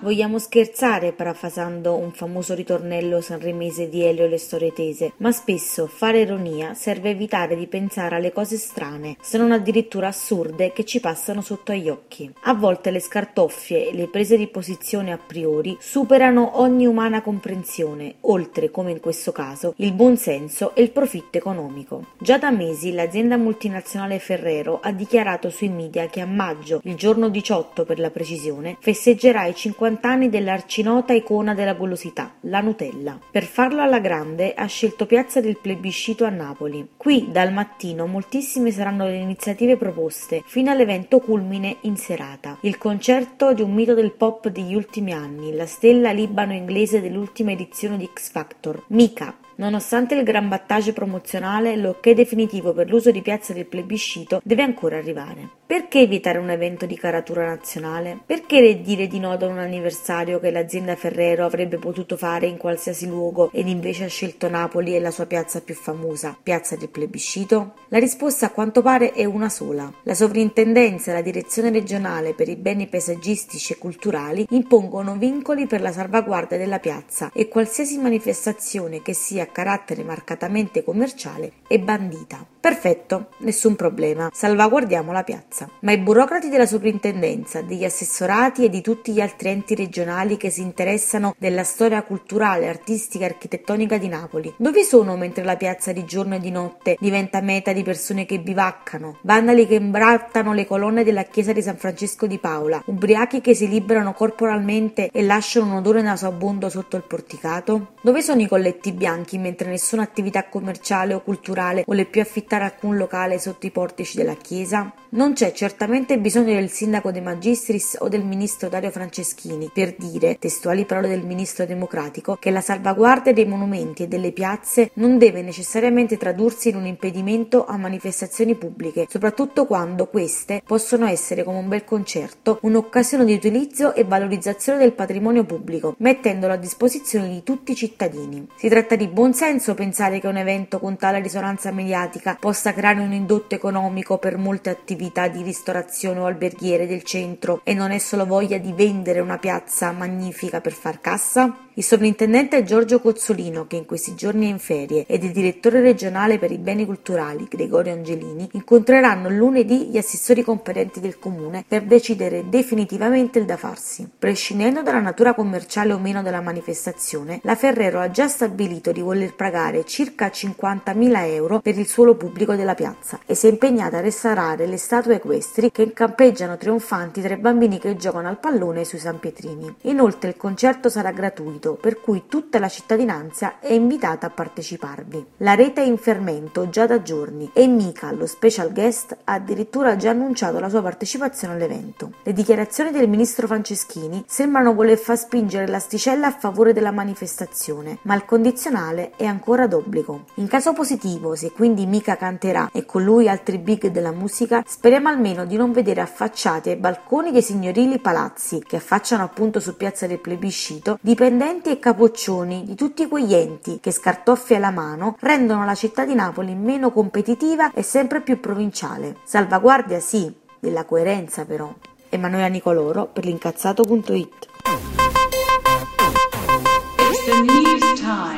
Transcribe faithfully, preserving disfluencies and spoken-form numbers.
vogliamo scherzare parafrasando un famoso ritornello sanremese di Elio e le storie tese, ma spesso fare ironia serve a evitare di pensare alle cose strane, se non addirittura assurde, che ci passano sotto agli occhi. A volte le scartoffie e le prese di posizione a priori superano ogni umana comprensione, oltre, come in questo caso, il buonsenso e il profitto economico. Già da mesi l'azienda multinazionale Ferrero ha dichiarato sui media che a maggio, il giorno diciotto per la precisione, festeggerà i cinquanta anni dell'arcinota icona della golosità, la Nutella. Per farlo alla grande ha scelto Piazza del Plebiscito a Napoli. Qui dal mattino moltissime saranno le iniziative proposte, fino all'evento culmine in serata. Il concerto di un mito del pop degli ultimi anni, la stella libano-inglese dell'ultima edizione di X Factor, Mika. Nonostante il gran battage promozionale, l'ok definitivo per l'uso di Piazza del Plebiscito deve ancora arrivare. Perché evitare un evento di caratura nazionale? Perché dire di no ad un anniversario che l'azienda Ferrero avrebbe potuto fare in qualsiasi luogo ed invece ha scelto Napoli e la sua piazza più famosa, Piazza del Plebiscito? La risposta a quanto pare è una sola. La sovrintendenza e la direzione regionale per i beni paesaggistici e culturali impongono vincoli per la salvaguardia della piazza e qualsiasi manifestazione che sia a carattere marcatamente commerciale è bandita. Perfetto, nessun problema, salvaguardiamo la piazza. Ma i burocrati della sovrintendenza, degli assessorati e di tutti gli altri enti regionali che si interessano della storia culturale, artistica e architettonica di Napoli, dove sono mentre la piazza di giorno e di notte diventa meta di persone che bivaccano, vandali che imbrattano le colonne della chiesa di San Francesco di Paola, ubriachi che si liberano corporalmente e lasciano un odore nauseabondo sotto il porticato? Dove sono i colletti bianchi mentre nessuna attività commerciale o culturale vuole più affittare alcun locale sotto i portici della chiesa? Non c'è certamente bisogno del sindaco De Magistris o del ministro Dario Franceschini per dire, testuali parole del ministro democratico, che la salvaguardia dei monumenti e delle piazze non deve necessariamente tradursi in un impedimento a manifestazioni pubbliche, soprattutto quando queste possono essere, come un bel concerto, un'occasione di utilizzo e valorizzazione del patrimonio pubblico, mettendolo a disposizione di tutti i cittadini. Si tratta di buon senso pensare che un evento con tale risonanza mediatica possa creare un indotto economico per molte attività di ristorazione o alberghiere del centro e non è solo voglia di vendere una piazza magnifica per far cassa? Il sovrintendente Giorgio Cozzolino, che in questi giorni è in ferie, ed il direttore regionale per i beni culturali, Gregorio Angelini, incontreranno lunedì gli assessori competenti del comune per decidere definitivamente il da farsi. Prescindendo dalla natura commerciale o meno della manifestazione, la Ferrero ha già stabilito di voler pagare circa cinquantamila euro per il suolo pubblico della piazza e si è impegnata a restaurare le statue equestri che campeggiano trionfanti tra i bambini che giocano al pallone sui San Pietrini. Inoltre il concerto sarà gratuito, per cui tutta la cittadinanza è invitata a parteciparvi. La rete è in fermento già da giorni e Mika, lo special guest, ha addirittura già annunciato la sua partecipazione all'evento. Le dichiarazioni del ministro Franceschini sembrano voler far spingere l'asticella a favore della manifestazione, ma il condizionale è ancora d'obbligo. In caso positivo, se quindi Mika canterà e con lui altri big della musica, speriamo almeno di non vedere affacciati ai balconi dei signorili palazzi che affacciano appunto su Piazza del Plebiscito dipendenti e capoccioni di tutti quegli enti che, scartoffie alla mano, rendono la città di Napoli meno competitiva e sempre più provinciale. Salvaguardia sì, della coerenza però. Emanuela Nicoloro per l'incazzato punto it. It's the news time.